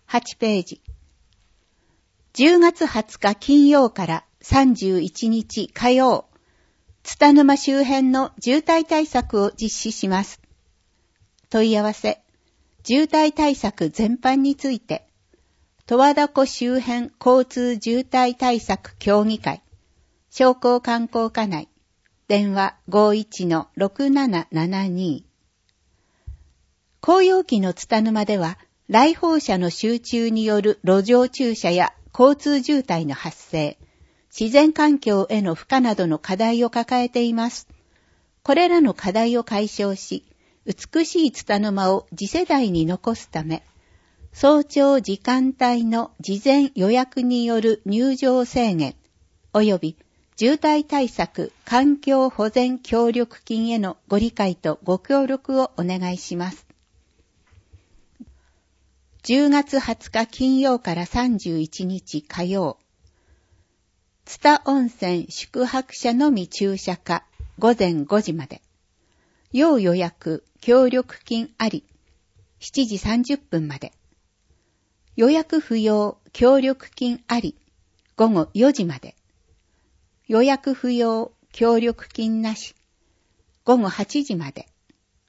8ページ。10月20日金曜から31日火曜、津田沼周辺の渋滞対策を実施します。問い合わせ、渋滞対策全般について、十和田湖周辺交通渋滞対策協議会、商工観光課内、電話 51-6772。紅葉期の津田沼では、来訪者の集中による路上駐車や交通渋滞の発生、自然環境への負荷などの課題を抱えています。これらの課題を解消し、美しい津田沼を次世代に残すため、早朝時間帯の事前予約による入場制限、及び渋滞対策環境保全協力金へのご理解とご協力をお願いします。10月20日金曜から31日火曜、津田温泉宿泊者のみ駐車可午前5時まで。要予約協力金あり7時30分まで。予約不要協力金あり午後4時まで。予約不要協力金なし午後8時まで。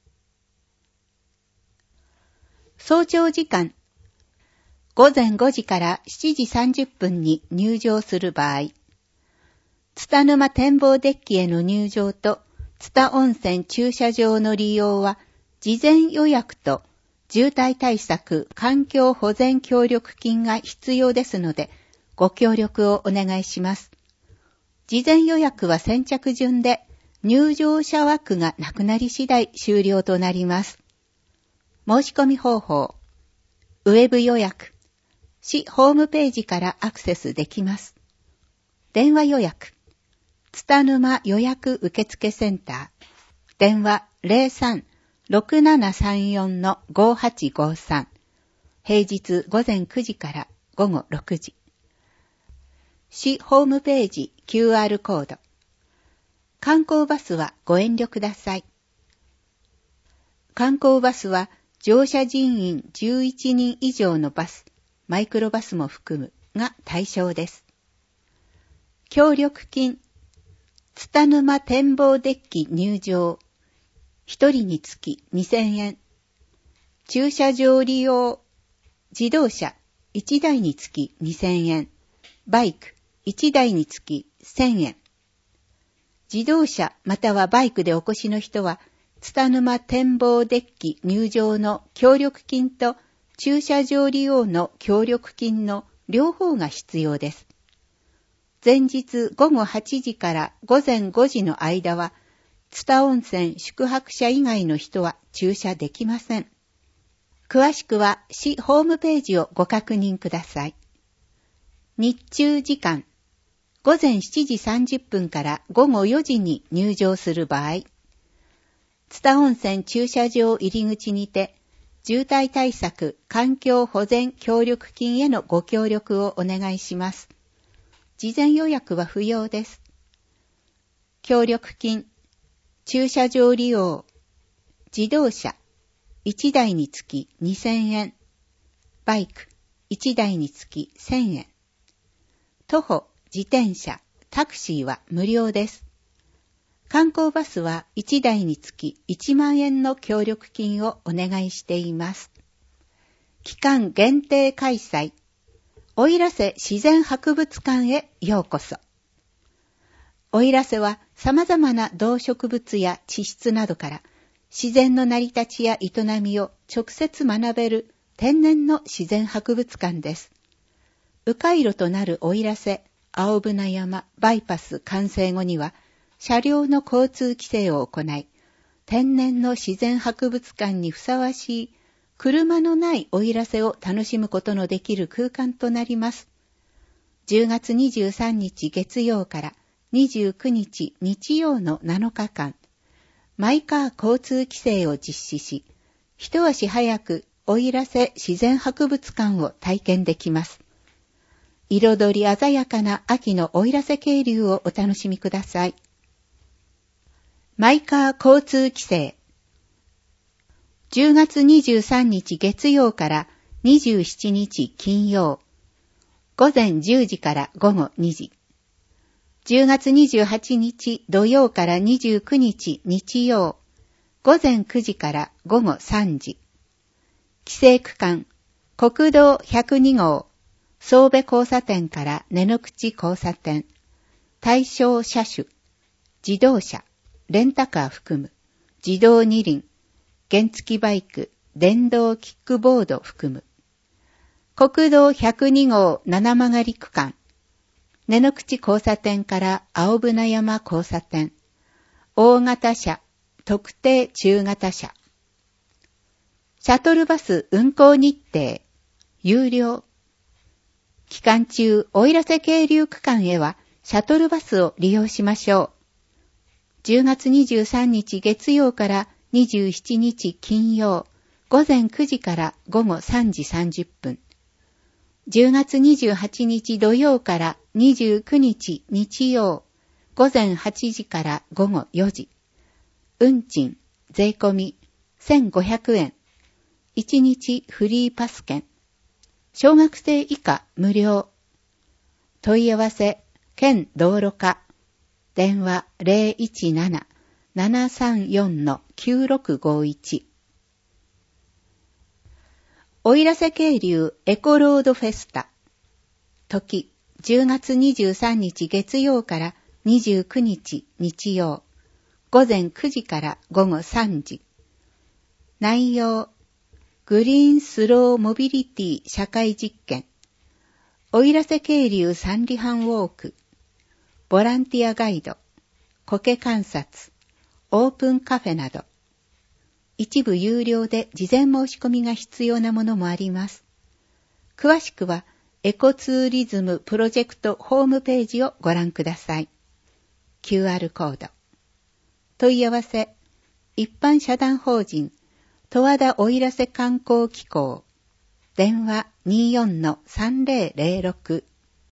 早朝時間午前5時から7時30分に入場する場合、津田沼展望デッキへの入場と津田温泉駐車場の利用は事前予約と渋滞対策環境保全協力金が必要ですのでご協力をお願いします。事前予約は先着順で入場者枠がなくなり次第終了となります。申し込み方法、ウェブ予約、市ホームページからアクセスできます。電話予約、津田沼予約受付センター、電話 03-6734-5853、平日午前9時から午後6時。市ホームページ QR コード。観光バスはご遠慮ください。観光バスは乗車人員11人以上のバス、マイクロバスも含むが対象です。協力金、津田沼展望デッキ入場、1人につき2000円。駐車場利用、自動車1台につき2000円。バイク1台につき1000円。自動車またはバイクでお越しの人は、津田沼展望デッキ入場の協力金と駐車場利用の協力金の両方が必要です。前日午後8時から午前5時の間は、津田温泉宿泊者以外の人は駐車できません。詳しくは市ホームページをご確認ください。日中時間、午前7時30分から午後4時に入場する場合、津田温泉駐車場入り口にて、渋滞対策環境保全協力金へのご協力をお願いします。事前予約は不要です。協力金、駐車場利用、自動車1台につき2000円、バイク1台につき1000円、徒歩、自転車、タクシーは無料です。観光バスは1台につき1万円の協力金をお願いしています。期間限定開催、奥入瀬自然博物館へようこそ。奥入瀬は様々な動植物や地質などから自然の成り立ちや営みを直接学べる天然の自然博物館です。迂回路となる奥入瀬青船山バイパス完成後には車両の交通規制を行い、天然の自然博物館にふさわしい車のない奥入瀬を楽しむことのできる空間となります。10月23日月曜から29日日曜の7日間、マイカー交通規制を実施し、一足早く奥入瀬自然博物館を体験できます。彩り鮮やかな秋の奥入瀬渓流をお楽しみください。マイカー交通規制。10月23日月曜から 27日金曜、午前10時から午後2時。10月28日土曜から29日日曜、午前9時から午後3時。規制区間、国道102号、総部交差点から根の口交差点、対象車種、自動車、レンタカー含む、自動二輪、原付バイク、電動キックボード含む。国道102号七曲区間、根の口交差点から青船山交差点、大型車、特定中型車。シャトルバス運行日程、有料。期間中、奥入瀬渓流区間へはシャトルバスを利用しましょう。10月23日月曜から27日金曜、午前9時から午後3時30分。10月28日土曜から29日日曜、午前8時から午後4時。運賃、税込み1500円。1日フリーパス券。小学生以下無料。問い合わせ、県道路課。電話 017-734-9651。奥入瀬渓流エコロードフェスタ。時、10月23日月曜から29日日曜。午前9時から午後3時。内容、グリーンスローモビリティ社会実験。奥入瀬渓流三里半ウォーク。ボランティアガイド。苔観察。オープンカフェなど。一部有料で事前申し込みが必要なものもあります。詳しくはエコツーリズムプロジェクトホームページをご覧ください。QR コード。問い合わせ、一般社団法人十和田奥入瀬観光機構。電話 24-3006